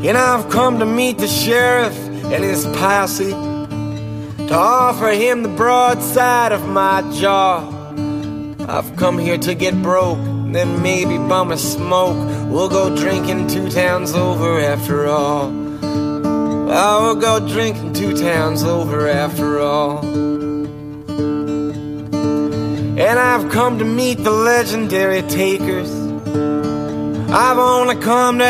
And I've come to meet the sheriff and his posse, to offer him the broadside of my jaw. I've come here to get broke, then maybe bum a smoke. We'll go drinking 2 towns over after all. Oh, we'll go drinking 2 towns over after all. And I've come to meet the legendary takers. I've only come to